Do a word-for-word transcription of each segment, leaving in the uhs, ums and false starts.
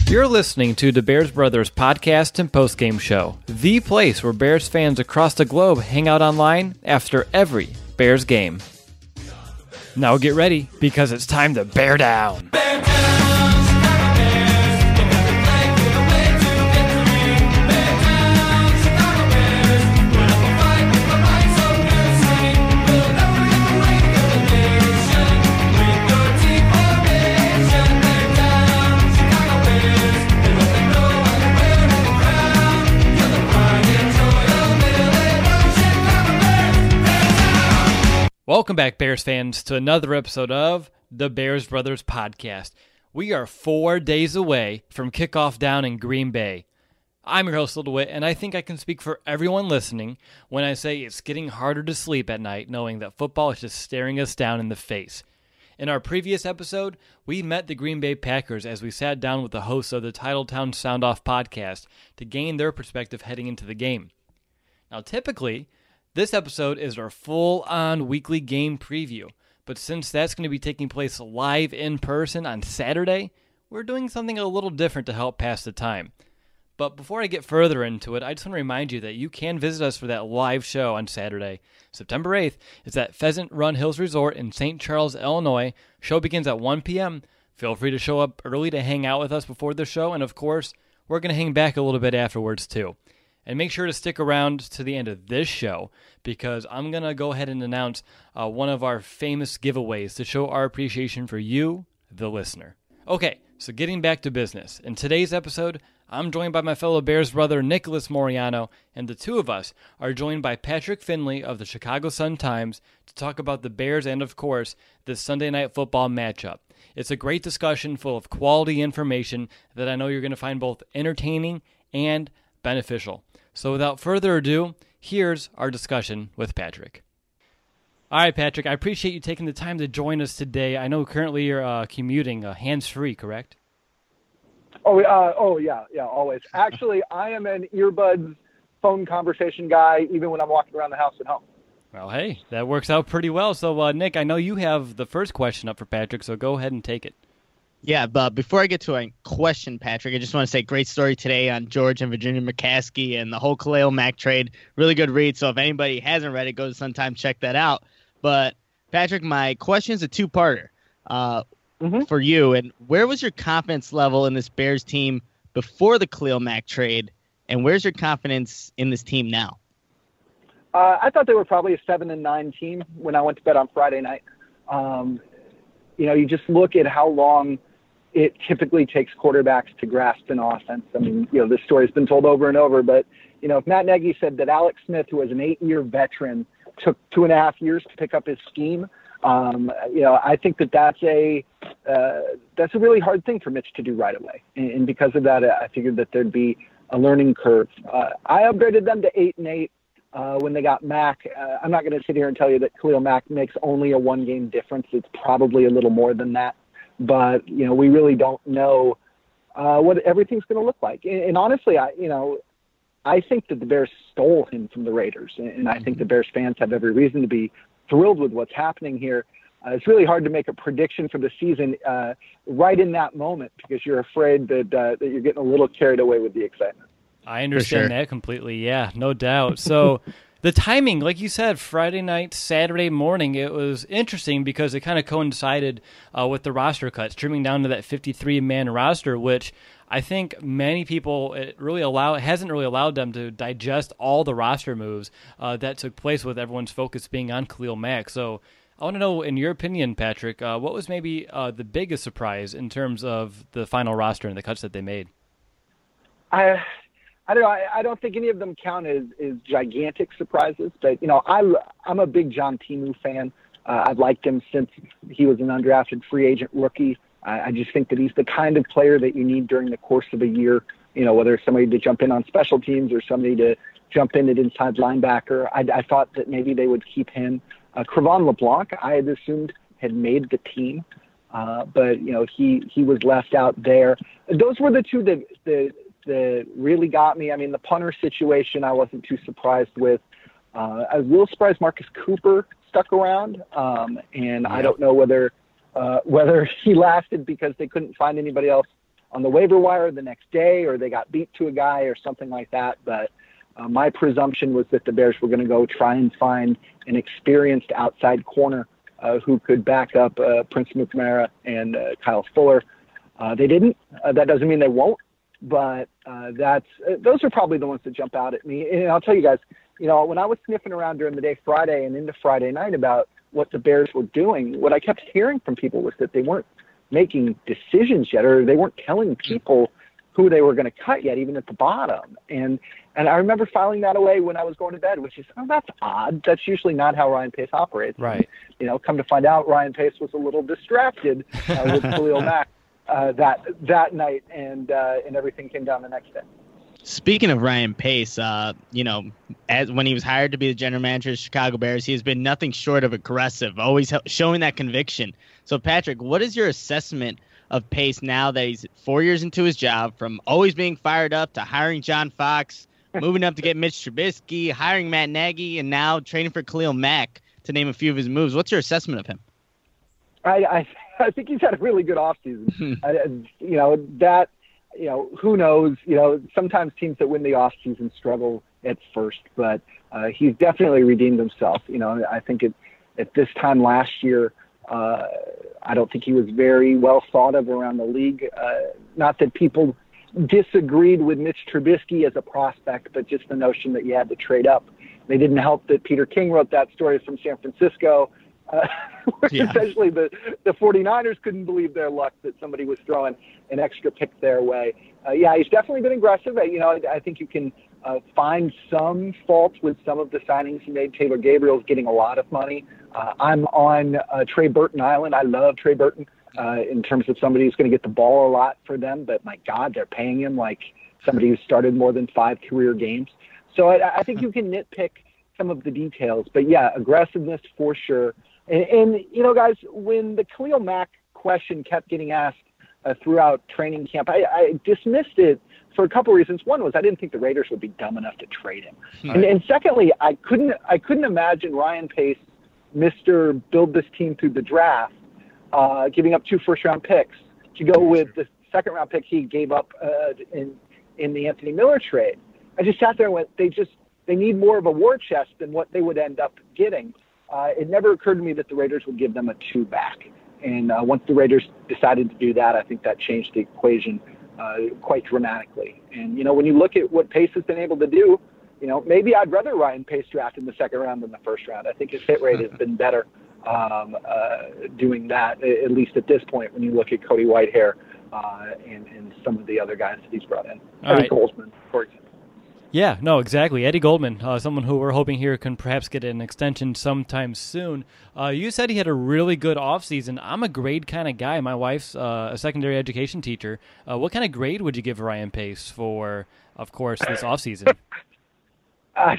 You're listening to the Bears Brothers podcast and postgame show, the place where Bears fans across the globe hang out online after every Bears game. Now get ready, because it's time to bear down. Bear down! Welcome back, Bears fans, to another episode of the Bears Brothers podcast. We are four days away from kickoff down in Green Bay. I'm your host, Lil DeWitt, and I think I can speak for everyone listening when I say it's getting harder to sleep at night knowing that football is just staring us down in the face. In our previous episode, we met the Green Bay Packers as we sat down with the hosts of the Titletown Sound Off podcast to gain their perspective heading into the game. Now, typically, this episode is our full-on weekly game preview, but since that's going to be taking place live in person on Saturday, we're doing something a little different to help pass the time. But before I get further into it, I just want to remind you that you can visit us for that live show on Saturday, September eighth. It's at Pheasant Run Hills Resort in Saint Charles, Illinois. Show begins at one p.m. Feel free to show up early to hang out with us before the show, and of course, we're going to hang back a little bit afterwards too. And make sure to stick around to the end of this show, because I'm going to go ahead and announce uh, one of our famous giveaways to show our appreciation for you, the listener. Okay, so getting back to business. In today's episode, I'm joined by my fellow Bears brother, Nicholas Moriano, and the two of us are joined by Patrick Finley of the Chicago Sun-Times to talk about the Bears and, of course, this Sunday Night Football matchup. It's a great discussion full of quality information that I know you're going to find both entertaining and beneficial. So without further ado, here's our discussion with Patrick. All right, Patrick, I appreciate you taking the time to join us today. I know currently you're uh, commuting uh, hands-free, correct? Oh, uh, oh yeah, yeah, always. Actually, I am an earbuds phone conversation guy, even when I'm walking around the house at home. Well, hey, that works out pretty well. So, uh, Nick, I know you have the first question up for Patrick, so go ahead and take it. Yeah, but before I get to a question, Patrick, I just want to say great story today on George and Virginia McCaskey and the whole Khalil Mack trade. Really good read, so if anybody hasn't read it, go to Sun-Time, check that out. But, Patrick, my question is a two-parter uh, mm-hmm. for you. And where was your confidence level in this Bears team before the Khalil Mack trade, and where's your confidence in this team now? Uh, I thought they were probably a seven and nine team when I went to bed on Friday night. Um, you know, you just look at how long it typically takes quarterbacks to grasp an offense. I mean, you know, this story's been told over and over, but, you know, if Matt Nagy said that Alex Smith, who was an eight-year veteran, took two and a half years to pick up his scheme, um, you know, I think that that's a, uh, that's a really hard thing for Mitch to do right away. And, and because of that, I figured that there'd be a learning curve. Uh, I upgraded them to eight and eight uh, when they got Mack. Uh, I'm not going to sit here and tell you that Khalil Mack makes only a one-game difference. It's probably a little more than that. But, you know, we really don't know uh, what everything's going to look like. And, and honestly, I, you know, I think that the Bears stole him from the Raiders. And, and I think the Bears fans have every reason to be thrilled with what's happening here. Uh, it's really hard to make a prediction for the season uh, right in that moment because you're afraid that, uh, that you're getting a little carried away with the excitement. I understand sure. that completely. Yeah, no doubt. So the timing, like you said, Friday night, Saturday morning, it was interesting because it kind of coincided uh, with the roster cuts, trimming down to that fifty-three man roster, which I think many people, it really allow, it hasn't really allowed them to digest all the roster moves uh, that took place with everyone's focus being on Khalil Mack. So I want to know, in your opinion, Patrick, uh, what was maybe uh, the biggest surprise in terms of the final roster and the cuts that they made? I I don't know. I, I don't think any of them count as, as gigantic surprises, but, you know, I, I'm a big John Timu fan. Uh, I've liked him since he was an undrafted free agent rookie. I, I just think that he's the kind of player that you need during the course of a year, you know, whether it's somebody to jump in on special teams or somebody to jump in at inside linebacker. I, I thought that maybe they would keep him. Uh, Cre'Von LeBlanc, I had assumed had made the team, uh, but, you know, he, he was left out there. Those were the two that, that, that really got me. I mean, the punter situation I wasn't too surprised with. Uh, I was a little surprised Marcus Cooper stuck around, um, and yeah. I don't know whether uh, whether he lasted because they couldn't find anybody else on the waiver wire the next day, or they got beat to a guy or something like that. But uh, my presumption was that the Bears were going to go try and find an experienced outside corner uh, who could back up uh, Prince Mukamara and uh, Kyle Fuller. Uh, they didn't. Uh, that doesn't mean they won't, but uh, that's uh, those are probably the ones that jump out at me. And I'll tell you guys, you know, when I was sniffing around during the day Friday and into Friday night about what the Bears were doing, what I kept hearing from people was that they weren't making decisions yet, or they weren't telling people who they were going to cut yet, even at the bottom. And and I remember filing that away when I was going to bed, which is, oh, that's odd. That's usually not how Ryan Pace operates. Right. You know, come to find out, Ryan Pace was a little distracted uh, with Khalil Mack uh, that that night, and uh, and everything came down the next day. Speaking of Ryan Pace, uh, you know, as when he was hired to be the general manager of the Chicago Bears, he has been nothing short of aggressive, always showing that conviction. So, Patrick, what is your assessment of Pace now that he's four years into his job, from always being fired up to hiring John Fox, moving up to get Mitch Trubisky, hiring Matt Nagy, and now training for Khalil Mack, to name a few of his moves? What's your assessment of him? I I, I think he's had a really good offseason. I, you know, that, you know, who knows? You know, sometimes teams that win the offseason struggle at first, but uh, he's definitely redeemed himself. You know, I think it, at this time last year, uh, I don't think he was very well thought of around the league. Uh, not that people disagreed with Mitch Trubisky as a prospect, but just the notion that you had to trade up. They didn't help that Peter King wrote that story from San Francisco, uh, where yeah. essentially the, the 49ers couldn't believe their luck that somebody was throwing an extra pick their way. Uh, yeah, he's definitely been aggressive. You know, I, I think you can uh, find some fault with some of the signings he made. Taylor Gabriel's getting a lot of money. Uh, I'm on uh, Trey Burton Island. I love Trey Burton uh, in terms of somebody who's going to get the ball a lot for them. But, my God, they're paying him like somebody who started more than five career games. So I, I think you can nitpick some of the details. But, yeah, aggressiveness for sure. And, and you know, guys, when the Khalil Mack question kept getting asked uh, throughout training camp, I, I dismissed it for a couple of reasons. One was I didn't think the Raiders would be dumb enough to trade him. Right. And, and secondly, I couldn't I couldn't imagine Ryan Pace, Mister Build This Team Through the Draft, uh, giving up two first-round picks to go with the second-round pick he gave up uh, in in the Anthony Miller trade. I just sat there and went, they just they need more of a war chest than what they would end up getting. Uh, it never occurred to me that the Raiders would give them a two back. And uh, once the Raiders decided to do that, I think that changed the equation uh, quite dramatically. And, you know, when you look at what Pace has been able to do, you know, maybe I'd rather Ryan Pace draft in the second round than the first round. I think his hit rate has been better um, uh, doing that, at least at this point, when you look at Cody Whitehair uh, and, and some of the other guys that he's brought in. All Eddie right. Goldman, for example. Yeah, no, exactly. Eddie Goldman, uh, someone who we're hoping here can perhaps get an extension sometime soon. Uh, you said he had a really good offseason. I'm a grade kind of guy. My wife's uh, a secondary education teacher. Uh, what kind of grade would you give Ryan Pace for, of course, this offseason? uh,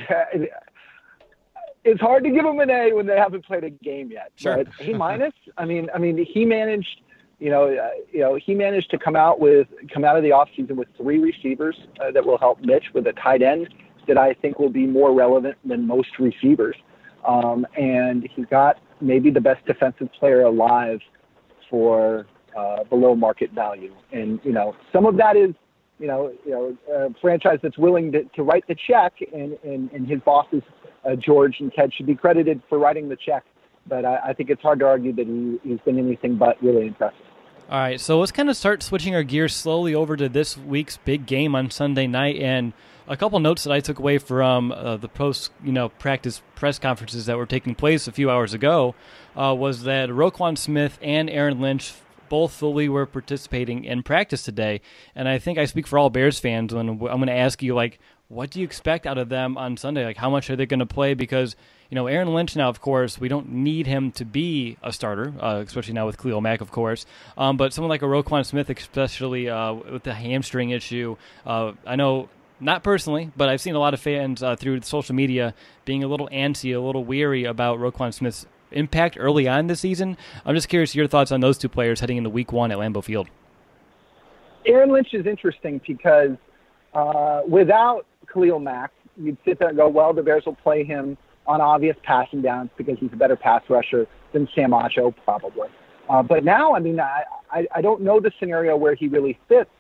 it's hard to give him an A when they haven't played a game yet. Sure. But A minus. I mean, I mean, he managed. You know, uh, you know, he managed to come out with come out of the offseason with three receivers uh, that will help Mitch, with a tight end that I think will be more relevant than most receivers. Um, and he got maybe the best defensive player alive for uh, below market value. And, you know, some of that is, you know, you know, a franchise that's willing to, to write the check, and, and, and his bosses, uh, George and Ted, should be credited for writing the check. But I, I think it's hard to argue that he, he's been anything but really impressive. All right, so let's kind of start switching our gears slowly over to this week's big game on Sunday night, and a couple notes that I took away from uh, the post, you know, practice press conferences that were taking place a few hours ago uh, was that Roquan Smith and Aaron Lynch both fully were participating in practice today, and I think I speak for all Bears fans when I'm going to ask you, like, what do you expect out of them on Sunday? Like, how much are they going to play? Because, you know, Aaron Lynch now, of course, we don't need him to be a starter, uh, especially now with Khalil Mack, of course. Um, but someone like a Roquan Smith, especially uh, with the hamstring issue, uh, I know, not personally, but I've seen a lot of fans uh, through social media being a little antsy, a little weary about Roquan Smith's impact early on this season. I'm just curious your thoughts on those two players heading into week one at Lambeau Field. Aaron Lynch is interesting because uh, without Khalil Mack, you'd sit there and go, well, the Bears will play him on obvious passing downs because he's a better pass rusher than Sam Acho, probably. Uh, but now, I mean, I, I, I don't know the scenario where he really fits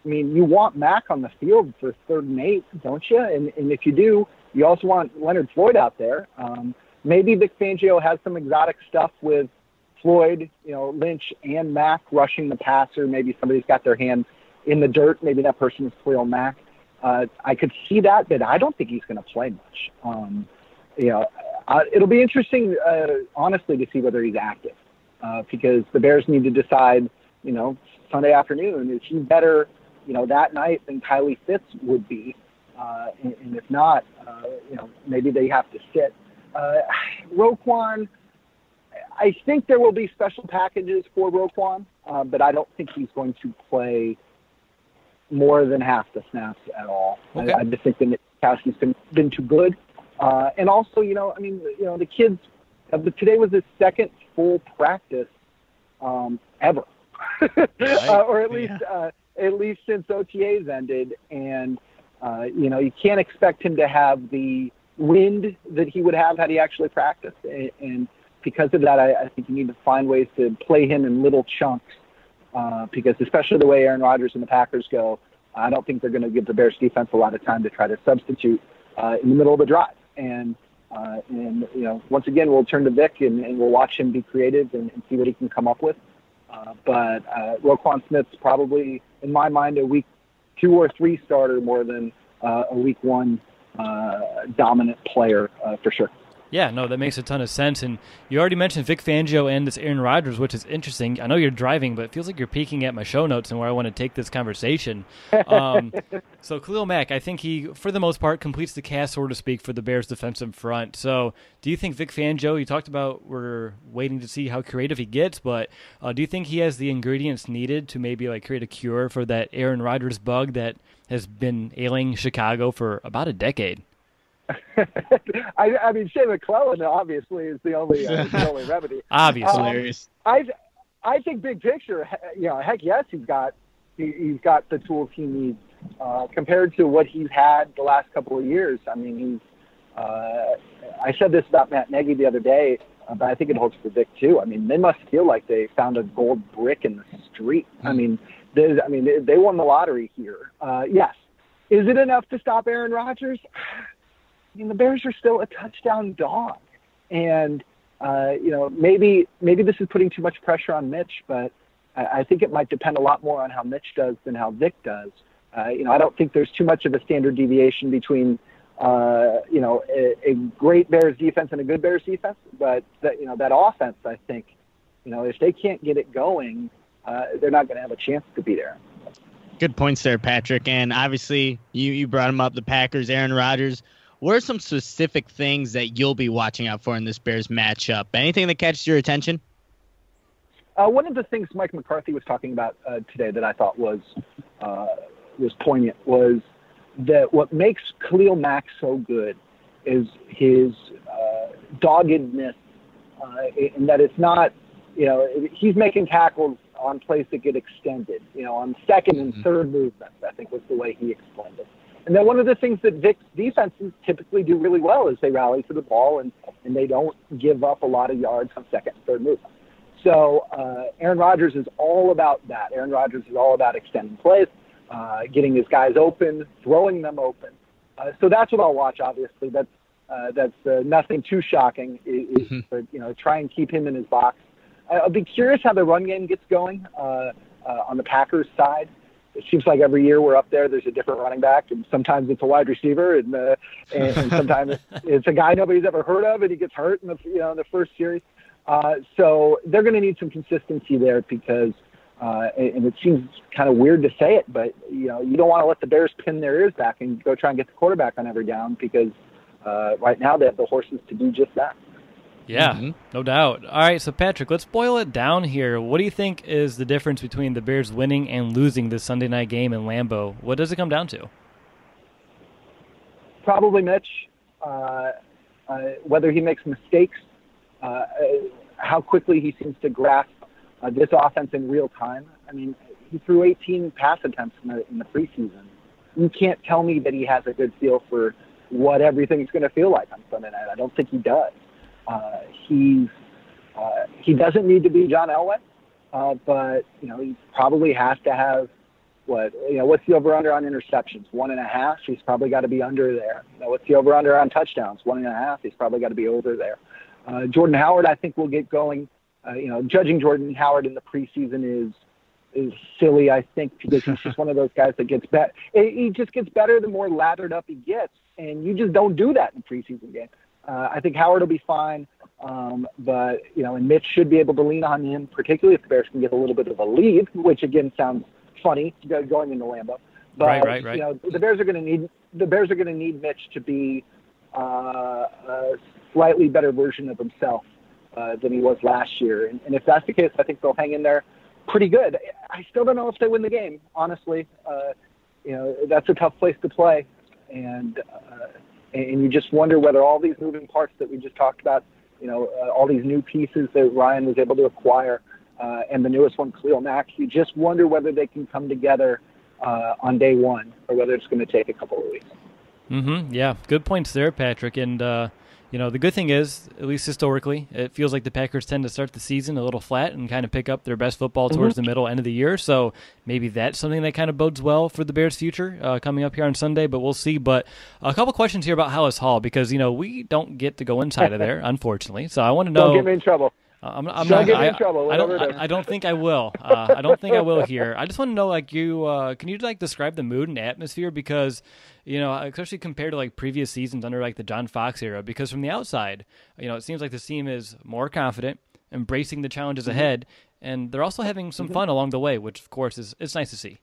I mean, you want Mack on the field for third and eight, don't you? And, and if you do, you also want Leonard Floyd out there. Um, maybe Vic Fangio has some exotic stuff with Floyd, you know, Lynch and Mack rushing the passer. Maybe somebody's got their hand in the dirt. Maybe that person is Khalil Mack. Uh, I could see that, but I don't think he's going to play much. Um, you know, uh, it'll be interesting, uh, honestly, to see whether he's active uh, because the Bears need to decide, you know, Sunday afternoon, is he better, you know, that night than Kylie Fitz would be? Uh, and, and if not, uh, you know, maybe they have to sit. Uh, Roquan, I think there will be special packages for Roquan, uh, but I don't think he's going to play more than half the snaps at all. Okay. I, I just think that Nick Kowski's been been too good, uh, and also, you know, I mean, you know, the kids. Uh, today was his second full practice um, ever, uh, or at least Yeah. uh, at least since O T As ended, and uh, you know, you can't expect him to have the wind that he would have had he actually practiced, and, and because of that, I, I think you need to find ways to play him in little chunks. Uh, because especially the way Aaron Rodgers and the Packers go, I don't think they're going to give the Bears defense a lot of time to try to substitute uh, in the middle of the drive. And, uh, and you know, once again, we'll turn to Vic and, and we'll watch him be creative and, and see what he can come up with. Uh, but uh, Roquan Smith's probably, in my mind, a week two or three starter more than uh, a week one uh, dominant player uh, for sure. Yeah, no, that makes a ton of sense. And you already mentioned Vic Fangio and this Aaron Rodgers, which is interesting. I know you're driving, but it feels like you're peeking at my show notes and where I want to take this conversation. Um, so Khalil Mack, I think he, for the most part, completes the cast, so to speak, for the Bears' defensive front. So do you think Vic Fangio, you talked about we're waiting to see how creative he gets, but uh, do you think he has the ingredients needed to maybe like create a cure for that Aaron Rodgers bug that has been ailing Chicago for about a decade? I, I mean, Shea McClellan obviously is the only uh, the only remedy. Obviously, um, I I think big picture, you know, heck yes, he's got he, he's got the tools he needs uh, compared to what he's had the last couple of years. I mean, he's. Uh, I said this about Matt Nagy the other day, uh, but I think it holds for Vic too. I mean, they must feel like they found a gold brick in the street. I mean, they, I mean, they, they won the lottery here. Uh, yes, is it enough to stop Aaron Rodgers? I mean, the Bears are still a touchdown dog, and uh, you know, maybe maybe this is putting too much pressure on Mitch, but I, I think it might depend a lot more on how Mitch does than how Vic does. Uh, you know, I don't think there's too much of a standard deviation between uh, you know a, a great Bears defense and a good Bears defense, but that you know that offense, I think, you know, if they can't get it going, uh, they're not going to have a chance to be there. Good points there, Patrick. And obviously, you you brought him up, the Packers, Aaron Rodgers. What are some specific things that you'll be watching out for in this Bears matchup? Anything that catches your attention? Uh, one of the things Mike McCarthy was talking about uh, today that I thought was uh, was poignant was that what makes Khalil Mack so good is his uh, doggedness, uh, in that it's not, you know, he's making tackles on plays that get extended, you know, on second and third movements, I think was the way he explained it. And then one of the things that Vic's defenses typically do really well is they rally to the ball and, and they don't give up a lot of yards on second and third movement. So uh, Aaron Rodgers is all about that. Aaron Rodgers is all about extending plays, uh, getting his guys open, throwing them open. Uh, so that's what I'll watch, obviously. That's, uh, that's uh, nothing too shocking. It, it, but, you know, try and keep him in his box. I'll be curious how the run game gets going uh, uh, on the Packers side. It seems like every year we're up there, there's a different running back, and sometimes it's a wide receiver, and uh, and, and sometimes it's a guy nobody's ever heard of, and he gets hurt in the you know in the first series. Uh, so they're going to need some consistency there because, uh, and it seems kind of weird to say it, but you know you don't want to let the Bears pin their ears back and go try and get the quarterback on every down because uh, right now they have the horses to do just that. Yeah, mm-hmm. No doubt. All right, so Patrick, let's boil it down here. What do you think is the difference between the Bears winning and losing this Sunday night game in Lambeau? What does it come down to? Probably Mitch. Uh, uh, whether he makes mistakes, uh, how quickly he seems to grasp uh, this offense in real time. I mean, he threw eighteen pass attempts in the, in the preseason. You can't tell me that he has a good feel for what everything's going to feel like on Sunday night. I don't think he does. Uh, he's uh, he doesn't need to be John Elway, uh, but you know he probably has to have what, you know, what's the over-under on interceptions? One and a half. He's probably got to be under there. You know, what's the over-under on touchdowns? One and a half. He's probably got to be over there. Uh, Jordan Howard, I think, will get going. Uh, you know, judging Jordan Howard in the preseason is is silly, I think, because he's just one of those guys that gets better. He just gets better the more lathered up he gets, and you just don't do that in a preseason game. Uh, I think Howard will be fine, um, but, you know, and Mitch should be able to lean on him, particularly if the Bears can get a little bit of a lead, which, again, sounds funny going into Lambeau. But, right, right, right. you know, the Bears are going to need the Bears are going to need Mitch to be uh, a slightly better version of himself uh, than he was last year. And, and if that's the case, I think they'll hang in there pretty good. I still don't know if they win the game, honestly. Uh, you know, that's a tough place to play. And uh, and you just wonder whether all these moving parts that we just talked about, you know, uh, all these new pieces that Ryan was able to acquire, uh, and the newest one, Khalil Mack, you just wonder whether they can come together uh, on day one or whether it's going to take a couple of weeks. Mm-hmm. Yeah, good points there, Patrick. And, uh, you know, the good thing is, at least historically, it feels like the Packers tend to start the season a little flat and kind of pick up their best football towards mm-hmm. the middle, end of the year. So maybe that's something that kind of bodes well for the Bears' future uh, coming up here on Sunday, but we'll see. But a couple questions here about Halas Hall, because, you know, we don't get to go inside of there, unfortunately. So I want to know. Don't get me in trouble. Uh, I'm, I'm don't not, get I, me in trouble. I don't. I, I don't think I will. Uh, I don't think I will here. I just want to know, like, you uh, can you like describe the mood and atmosphere, because, you know, especially compared to like previous seasons under like the John Fox era, because from the outside, you know, it seems like this team is more confident, embracing the challenges mm-hmm. ahead, and they're also having some mm-hmm. fun along the way, which of course is it's nice to see.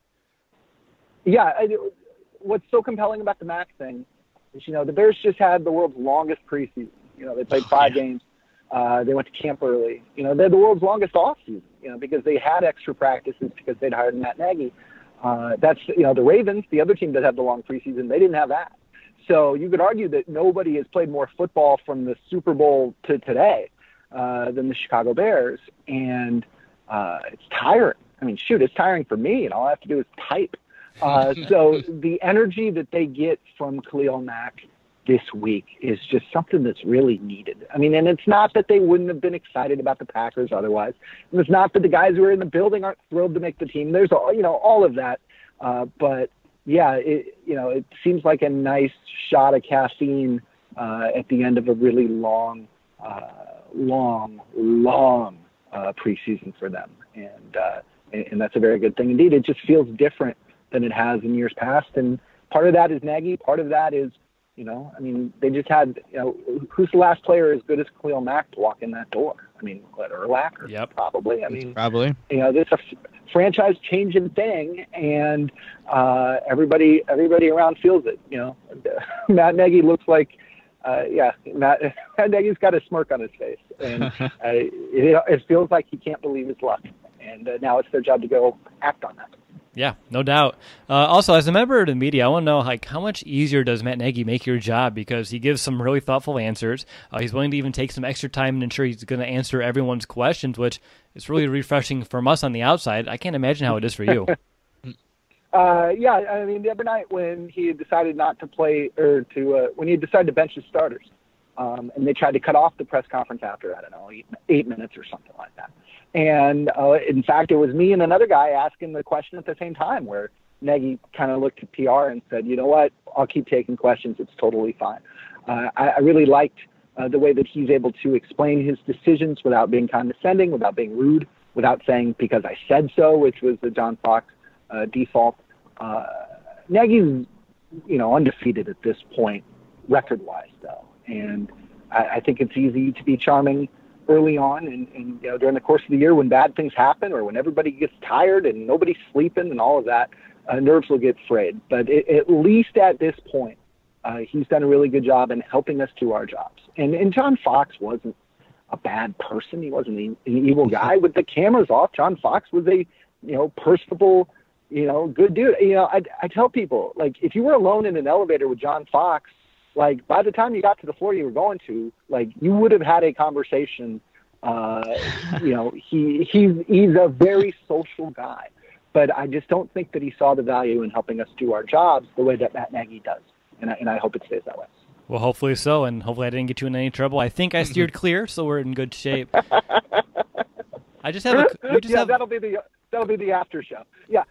Yeah, I, what's so compelling about the Mac thing is, you know, the Bears just had the world's longest preseason. You know, they played five yeah. games. Uh, they went to camp early. You know, they're the world's longest off season, you know, because they had extra practices because they'd hired Matt Nagy. Uh, that's, you know, the Ravens, the other team that had the long preseason, they didn't have that. So you could argue that nobody has played more football from the Super Bowl to today uh, than the Chicago Bears. And uh, it's tiring. I mean, shoot, it's tiring for me, and all I have to do is type. Uh, so the energy that they get from Khalil Mack this week is just something that's really needed. I mean, and it's not that they wouldn't have been excited about the Packers otherwise. And it's not that the guys who are in the building aren't thrilled to make the team. There's all, you know, all of that. Uh, but yeah, it, you know, it seems like a nice shot of caffeine uh, at the end of a really long, uh, long, long uh, preseason for them. And, uh, and, and that's a very good thing indeed. It just feels different than it has in years past. And part of that is Nagy. Part of that is, you know, I mean, they just had, you know, who's the last player as good as Khalil Mack to walk in that door? I mean, what, Urlacher? Yep. Probably. I mean, probably. You know, this is a franchise changing thing, and uh, everybody everybody around feels it. You know, Matt Nagy looks like, uh, yeah, Matt, Matt Nagy's got a smirk on his face, and uh, it, it feels like he can't believe his luck. And uh, now it's their job to go act on that. Yeah, no doubt. Uh, also, as a member of the media, I want to know, like, how much easier does Matt Nagy make your job? Because he gives some really thoughtful answers. Uh, he's willing to even take some extra time and ensure he's going to answer everyone's questions, which is really refreshing from us on the outside. I can't imagine how it is for you. uh, yeah, I mean, the other night when he decided not to play, or to uh, when he decided to bench his starters, um, and they tried to cut off the press conference after, I don't know, eight, eight minutes or something like that. And uh, in fact, it was me and another guy asking the question at the same time, where Nagy kind of looked at P R and said, you know what, I'll keep taking questions. It's totally fine. Uh, I, I really liked uh, the way that he's able to explain his decisions without being condescending, without being rude, without saying because I said so, which was the John Fox uh, default. Uh, Nagy's, you know, undefeated at this point, record-wise, though. And I, I think it's easy to be charming early on, and, and you know, during the course of the year when bad things happen or when everybody gets tired and nobody's sleeping and all of that, uh, nerves will get frayed. But it, at least at this point, uh, he's done a really good job in helping us do our jobs. And, and John Fox wasn't a bad person. He wasn't an evil guy. With the cameras off, John Fox was a, you know, personable, you know, good dude. You know, I, I tell people, like, if you were alone in an elevator with John Fox, like, by the time you got to the floor you were going to, like, you would have had a conversation. Uh, you know, he he's he's a very social guy, but I just don't think that he saw the value in helping us do our jobs the way that Matt Nagy does, and I, and I hope it stays that way. Well, hopefully so, and hopefully I didn't get you in any trouble. I think I steered clear, so we're in good shape. I just have a. We just yeah, have, that'll be the that'll be the after show. Yeah.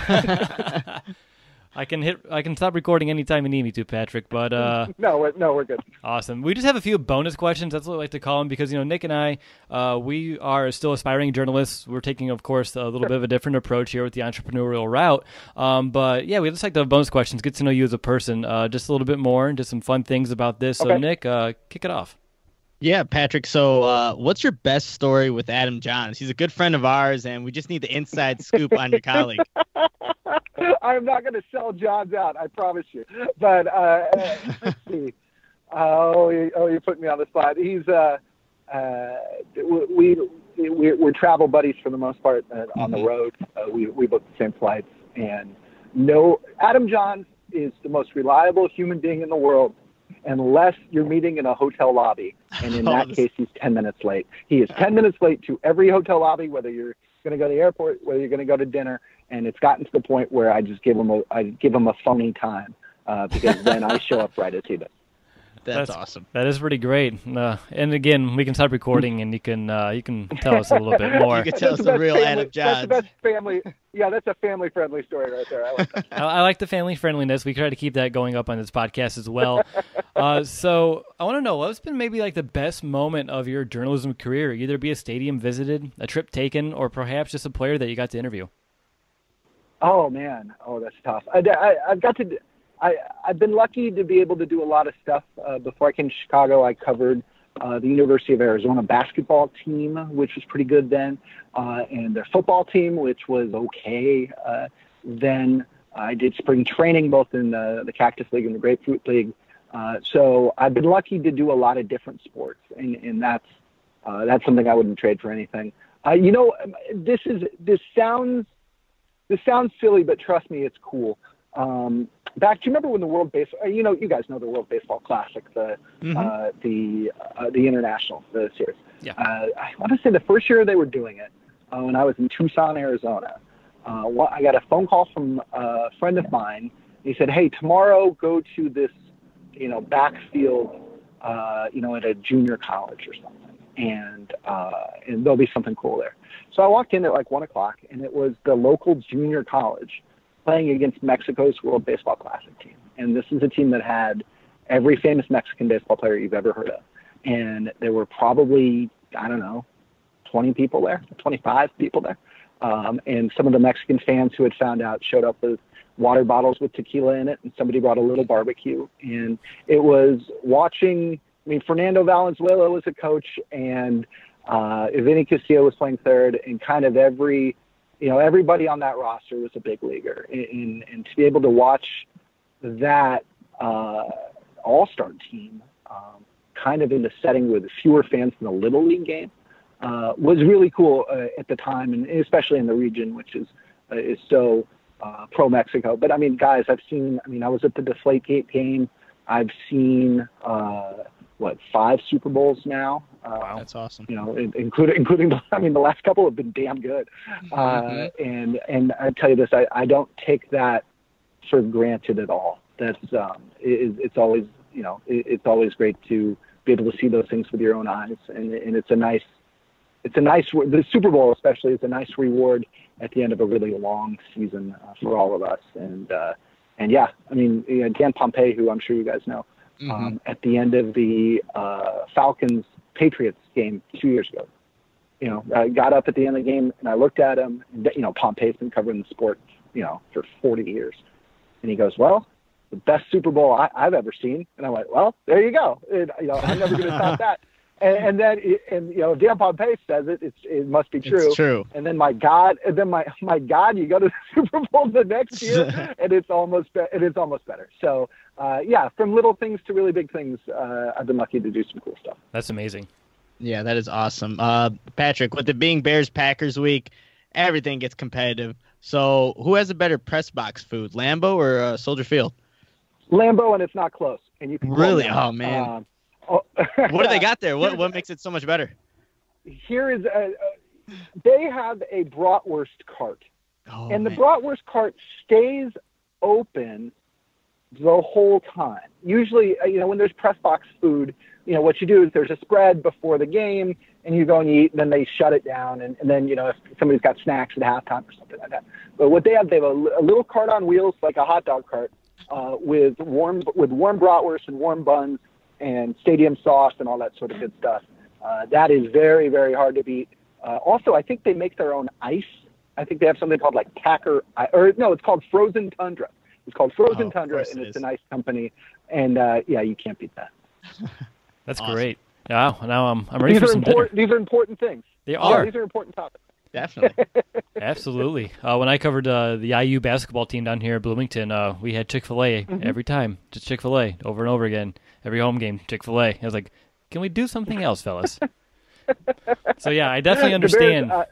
I can hit. I can stop recording anytime you need me to, Patrick. But uh, no, we're, no, we're good. Awesome. We just have a few bonus questions. That's what I like to call them because you know Nick and I, uh, we are still aspiring journalists. We're taking, of course, a little sure. bit of a different approach here with the entrepreneurial route. Um, but yeah, we just like to have bonus questions, get to know you as a person, uh, just a little bit more, and just some fun things about this. So okay. Nick, uh, kick it off. Yeah, Patrick. So, uh, what's your best story with Adam Johns? He's a good friend of ours, and we just need the inside scoop on your colleague. I'm not going to sell Johns out, I promise you. But uh, let's see. Oh, you, oh, you put me on the spot. He's uh, uh, we, we we're travel buddies for the most part uh, on the road. Uh, we we book the same flights, and no, Adam Johns is the most reliable human being in the world. Unless you're meeting in a hotel lobby, and in that case, he's ten minutes late. He is ten minutes late to every hotel lobby, whether you're going to go to the airport, whether you're going to go to dinner, and it's gotten to the point where I just give him a, I give him a phony time uh, because then I show up right as he does. That's, That's awesome. That is pretty great. Uh, and again, we can stop recording, and you can uh, you can tell us a little bit more. You can tell us the real family, Adam Johns. That's the best family. Yeah, that's a family-friendly story right there. I like that. I, I like the family friendliness. We try to keep that going up on this podcast as well. uh, so I want to know what's been maybe like the best moment of your journalism career. Either be a stadium visited, a trip taken, or perhaps just a player that you got to interview. Oh man, oh that's tough. I, I, I've got to. I, I've been lucky to be able to do a lot of stuff. Uh, before I came to Chicago, I covered uh, the University of Arizona basketball team, which was pretty good then, uh, and their football team, which was okay. Uh, then I did spring training both in the, the Cactus League and the Grapefruit League. Uh, so I've been lucky to do a lot of different sports, and, and that's uh, that's something I wouldn't trade for anything. Uh, you know, this is this sounds this sounds silly, but trust me, it's cool. Um, back, do you remember when the World Baseball, you know, you guys know the World Baseball Classic, the, mm-hmm. uh, the, uh, the international, the series. Yeah. Uh, I want to say the first year they were doing it, uh, when I was in Tucson, Arizona, uh, I got a phone call from a friend of mine. He said, hey, tomorrow go to this, you know, backfield, uh, you know, at a junior college or something. And, uh, and there'll be something cool there. So I walked in at like one o'clock and it was the local junior college playing against Mexico's World Baseball Classic team. And this is a team that had every famous Mexican baseball player you've ever heard of. And there were probably, I don't know, twenty people there, twenty-five people there. Um, and some of the Mexican fans who had found out showed up with water bottles with tequila in it, and somebody brought a little barbecue. And it was watching, I mean, Fernando Valenzuela was a coach, and uh, Vinny Castillo was playing third, and kind of every, you know, everybody on that roster was a big leaguer. And, and to be able to watch that uh, all-star team um, kind of in the setting with fewer fans than a Little League game uh, was really cool uh, at the time, and especially in the region, which is uh, is so uh, pro-Mexico. But, I mean, guys, I've seen, I mean, I was at the Deflategate game. I've seen, uh, what, five Super Bowls now. Uh, wow, that's awesome. You know, including, including, the, I mean, the last couple have been damn good. Uh, mm-hmm. And and I tell you this, I, I don't take that for granted at all. That's um, it, it's always, you know, it, it's always great to be able to see those things with your own eyes, and and it's a nice, it's a nice, the Super Bowl especially is a nice reward at the end of a really long season uh, for all of us. And uh, and yeah, I mean, you know, Dan Pompei, who I'm sure you guys know, mm-hmm. um, at the end of the uh, Falcons Patriots game two years ago, you know, I got up at the end of the game and I looked at him, and, you know, Pompei's been covering the sport, you know, for forty years. And he goes, well, the best Super Bowl I, I've ever seen. And I'm like, well, there you go. And, you know, I'm never going to top that. And, and then, and, you know, Dan Pompei says it, it's, it must be true. It's true. And then my God, and then my, my God, you go to the Super Bowl the next year and it's almost, be, and it's almost better. So, uh, yeah, from little things to really big things, uh, I've been lucky to do some cool stuff. That's amazing. Yeah, that is awesome. Uh, Patrick, with it being Bears-Packers week, everything gets competitive. So who has a better press box food, Lambeau or uh, Soldier Field? Lambeau, and it's not close. And you can really? Oh, man. Um, oh. What do they got there? What what makes it so much better? Here is a, a, they have a bratwurst cart. Oh, and the man. bratwurst cart stays open the whole time. Usually, you know, when there's press box food, you know, what you do is there's a spread before the game, and you go and you eat, and then they shut it down, and, and then, you know, if somebody's got snacks at halftime or something like that. But what they have, they have a, a little cart on wheels, like a hot dog cart, uh, with warm with warm bratwurst and warm buns and stadium sauce and all that sort of good stuff. Uh, that is very, very hard to beat. Uh, also, I think they make their own ice. I think they have something called like Packer, or no, it's called Frozen Tundra. It's called Frozen oh, Tundra, and it it's is. a nice company. And uh, yeah, you can't beat that. That's Awesome. great. Wow, now I'm I'm ready These for are some dinner. important. These are important things. They Yeah, are. these are important topics. Definitely. Absolutely. Uh, when I covered uh, the I U basketball team down here at Bloomington, uh, we had Chick-fil-A Mm-hmm. every time. Just Chick-fil-A over and over again. Every home game, Chick-fil-A. I was like, can we do something else, fellas? So, yeah, I definitely The understand. Bears,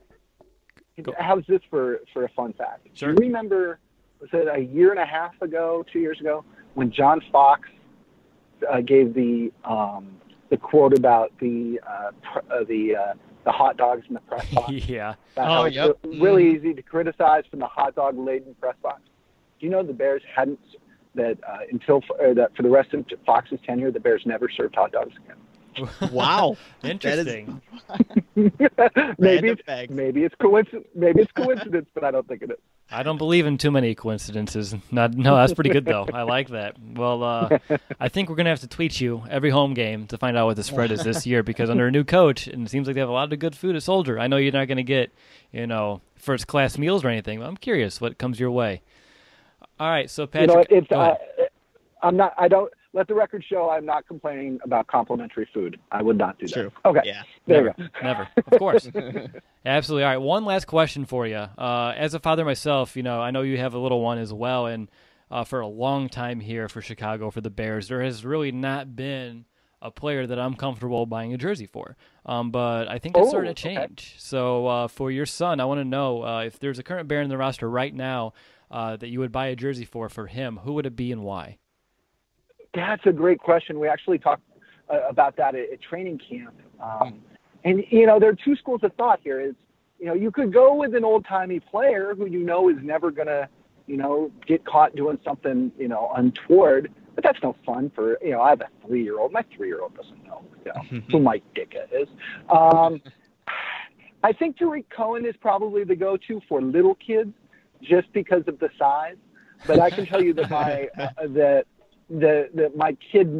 uh, Go. how's this for, for a fun fact? Sure. Do you remember, was it a year and a half ago, two years ago, when John Fox uh, gave the um, the quote about the uh, pr- uh, the uh, the hot dogs in the press box? Yeah. About Oh, how it's yep. re- really easy to criticize from the hot dog laden press box. Do you know the Bears hadn't that uh, until uh, that for the rest of Fox's tenure, the Bears never served hot dogs again. Wow. Interesting. maybe Random it's, facts. maybe it's coincidence. Maybe it's coincidence, but I don't think it is. I don't believe in too many coincidences. Not, no, that's pretty good, though. I like that. Well, uh, I think we're going to have to tweet you every home game to find out what the spread is this year, because under a new coach, and it seems like they have a lot of good food at Soldier. I know you're not going to get, you know, first-class meals or anything, but I'm curious what comes your way. All right, so Patrick, You know, it's go uh, ahead. I'm not. I don't. Let the record show I'm not complaining about complimentary food. I would not do that. True. Okay. Yeah. There Never, you go. never. Of course. Absolutely. All right, one last question for you. Uh, as a father myself, you know, I know you have a little one as well, and uh, for a long time here for Chicago, for the Bears, there has really not been a player that I'm comfortable buying a jersey for. Um, but I think that's Oh, starting to okay. change. So uh, for your son, I want to know uh, if there's a current Bear in the roster right now uh, that you would buy a jersey for for him, who would it be and why? That's a great question. We actually talked uh, about that at, at training camp. Um, and, you know, there are two schools of thought here. Is, you know, you could go with an old-timey player who you know is never going to, you know, get caught doing something, you know, untoward. But that's no fun for, you know, I have a three-year-old. My three-year-old doesn't know, you know who Mike Ditka is. Um, I think Tariq Cohen is probably the go-to for little kids just because of the size. But I can tell you that my uh, that the that my kid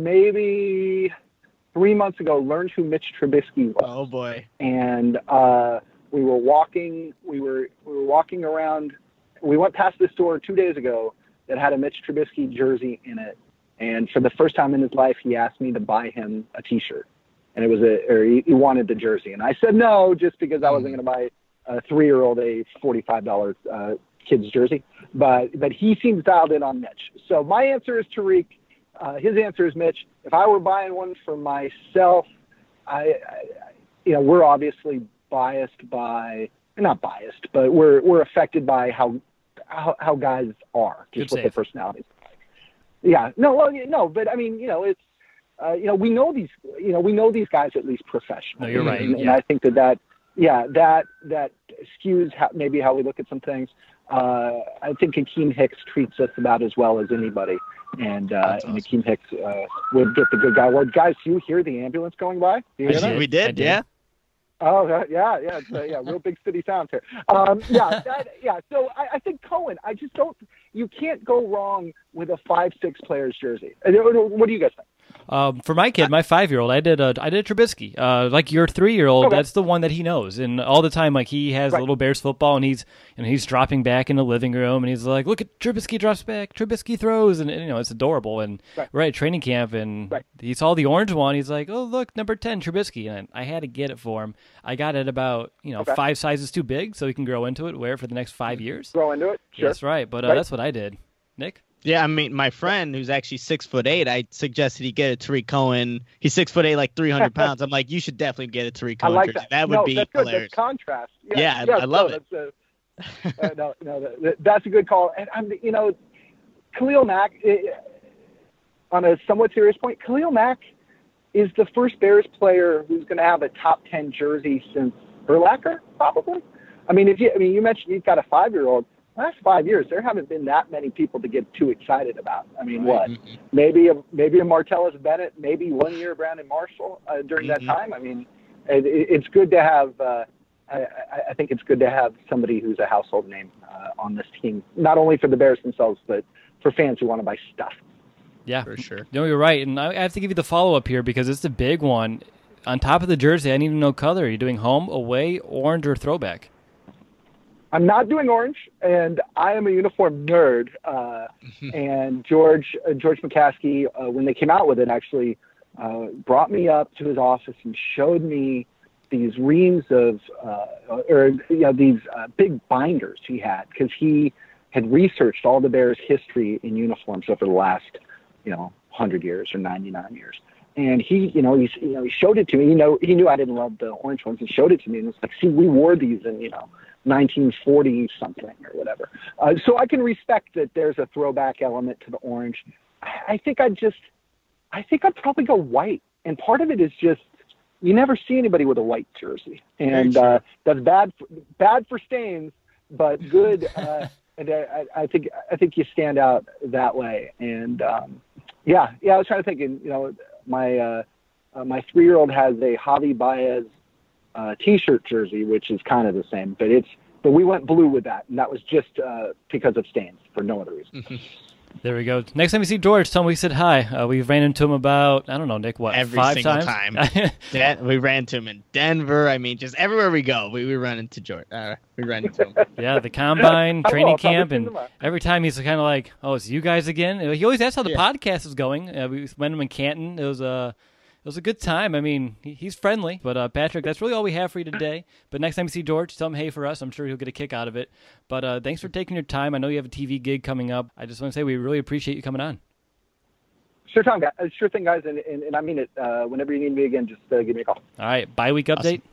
maybe three months ago learned who Mitch Trubisky was, Oh boy. and uh, we were walking we were we were walking around. We went past this store two days ago that had a Mitch Trubisky jersey in it, and for the first time in his life, he asked me to buy him a T-shirt, and it was a or he, he wanted the jersey, and I said no, just because I wasn't going to buy a three-year-old a forty-five dollars uh, kid's jersey, but but he seems dialed in on Mitch. So my answer is Tariq. Uh, his answer is Mitch. If I were buying one for myself, I, I you know, we're obviously biased by, not biased, but we're we're affected by how how, how guys are, Good just what their save. personalities are like. Yeah, no, well, no, but I mean, you know, it's uh, you know, we know these, you know, we know these guys at least professionally. No, you're right, And, and yeah. I think that that, yeah, that that skews how, maybe how we look at some things. Uh, I think Akeem Hicks treats us about as well as anybody. And, uh, That's and awesome. Akeem Hicks uh, would get the good guy word. Guys, do you hear the ambulance going by? Do you I hear that? did. We did, I did. yeah. Oh, uh, yeah, yeah, it's, uh, yeah, real big city sounds here. Um, yeah, that, yeah. So I, I think Cohen. I just don't. You can't go wrong with a five six player's jersey. Uh, What do you guys think? Um, for my kid, my five-year-old, I did a, I did a Trubisky. Uh, like your three-year-old, Okay. that's the one that he knows, and all the time, like he has Right. little Bears football, and he's and he's dropping back in the living room, and he's like, "Look at Trubisky drops back, Trubisky throws," and, and, you know it's adorable. And Right. we're at training camp, and Right. he saw the orange one. He's like, "Oh, look, number ten, Trubisky," and I had to get it for him. I got it about you know Okay. five sizes too big, so he can grow into it, wear it for the next five years. Throw into it. Sure. That's right, but uh, Right. that's what I did. Nick. Yeah, I mean, my friend who's actually six foot eight, I suggested he get a Tariq Cohen. He's six foot eight, like three hundred pounds. I'm like, you should definitely get a Tariq I Cohen like jersey. that. That would no, be that's good. hilarious. That's contrast. Yeah, I- I love no, it. That's a, uh, no, no, that, that's a good call. And I'm, you know, Khalil Mack. eh, on a somewhat serious point, Khalil Mack is the first Bears player who's going to have a top ten jersey since Urlacher, probably. I mean, if you, I mean, you mentioned you've got a five-year-old. last five years, there haven't been that many people to get too excited about. I mean, what? Mm-hmm. Maybe a maybe a Martellus Bennett, maybe one year Brandon Marshall uh, during mm-hmm. that time. I mean, it, it's good to have. Uh, I, I think it's good to have somebody who's a household name uh, on this team, not only for the Bears themselves, but for fans who want to buy stuff. Yeah, for sure. No, you're right, and I have to give you the follow up here because it's a big one. On top of the jersey, I need to know color. Are you doing home, away, orange, or throwback? I'm not doing orange, and I am a uniform nerd. Uh, and George uh, George McCaskey, uh, when they came out with it, actually uh, brought me up to his office and showed me these reams of, uh, or you know, these uh, big binders he had, because he had researched all the Bears' history in uniforms over the last, you know, one hundred years or ninety-nine years. And he, you know, he, you know, he showed it to me. You know, he knew I didn't love the orange ones. He showed it to me, and it's like, see, we wore these in, you know, nineteen forty something or whatever. Uh, so I can respect that there's a throwback element to the orange. I think I'd just, I think I'd probably go white. And part of it is just, you never see anybody with a white jersey, and uh, that's bad, for, bad for stains, but good. Uh, and I, I think I think you stand out that way. And um, yeah, yeah. I was trying to think. And, you know, my uh, uh, my three-year-old has a Javi Baez uh, T-shirt jersey, which is kind of the same, but it's but we went blue with that, and that was just uh, because of stains, for no other reason. There we go. Next time you see George, tell him we said hi. Uh, we ran into him about, I don't know, Nick, what, Every five single times? time. Den- we ran into him in Denver. I mean, just everywhere we go, we, we run into George. Uh, we ran into him. Yeah, the combine, training camp, and every time he's kind of like, oh, it's you guys again? He always asks how the yeah. podcast is going. Uh, we went to him in Canton. It was a... It was a good time. I mean, he, he's friendly. But, uh, Patrick, that's really all we have for you today. But next time you see George, tell him hey for us. I'm sure he'll get a kick out of it. But uh, thanks for taking your time. I know you have a T V gig coming up. I just want to say we really appreciate you coming on. Sure, Tom. Sure thing, guys. And, and, and I mean it. Uh, whenever you need me again, just uh, give me a call. All right. Bye-week update?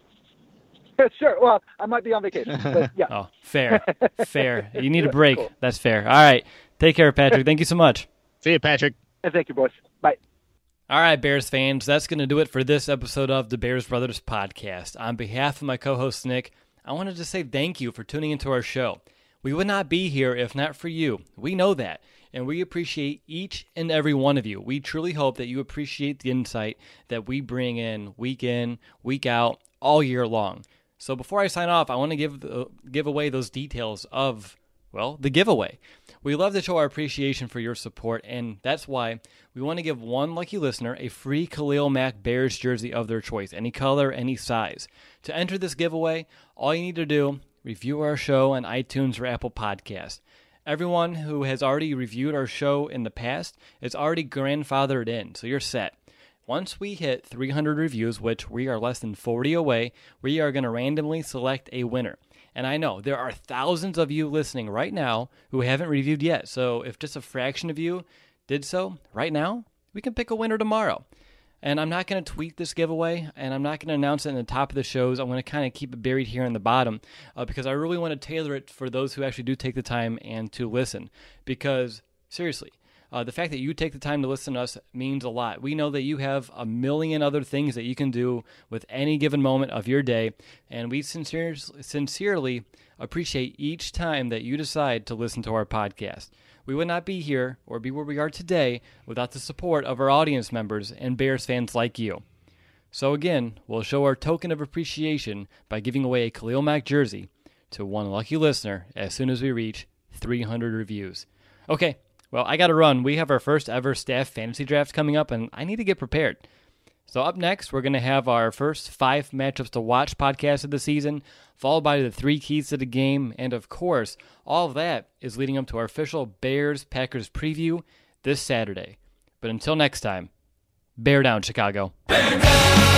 Awesome. Sure. Well, I might be on vacation. But yeah. Oh, fair. Fair. You need a break. Cool. That's fair. All right. Take care, Patrick. Thank you so much. See you, Patrick. And thank you, boys. Bye. All right, Bears fans, that's going to do it for this episode of the Bears Brothers podcast. On behalf of my co-host, Nick, I wanted to say thank you for tuning into our show. We would not be here if not for you. We know that, and we appreciate each and every one of you. We truly hope that you appreciate the insight that we bring in week in, week out, all year long. So before I sign off, I want to give uh, give away those details of, well, the giveaway. We love to show our appreciation for your support, and that's why we want to give one lucky listener a free Khalil Mack Bears jersey of their choice, any color, any size. To enter this giveaway, all you need to do, review our show on iTunes or Apple Podcasts. Everyone who has already reviewed our show in the past is already grandfathered in, so you're set. Once we hit three hundred reviews, which we are less than forty away, we are going to randomly select a winner. And I know there are thousands of you listening right now who haven't reviewed yet. So if just a fraction of you did so right now, we can pick a winner tomorrow. And I'm not going to tweet this giveaway, and I'm not going to announce it in the top of the shows. I'm going to kind of keep it buried here in the bottom uh, because I really want to tailor it for those who actually do take the time and to listen. Because, seriously, Uh, the fact that you take the time to listen to us means a lot. We know that you have a million other things that you can do with any given moment of your day, and we sincere, sincerely appreciate each time that you decide to listen to our podcast. We would not be here or be where we are today without the support of our audience members and Bears fans like you. So again, we'll show our token of appreciation by giving away a Khalil Mack jersey to one lucky listener as soon as we reach three hundred reviews. Okay. Well, I got to run. We have our first ever staff fantasy draft coming up, and I need to get prepared. So up next, we're going to have our first five matchups to watch podcast of the season, followed by the three keys to the game, and of course, all of that is leading up to our official Bears-Packers preview this Saturday. But until next time, bear down, Chicago. Bear down!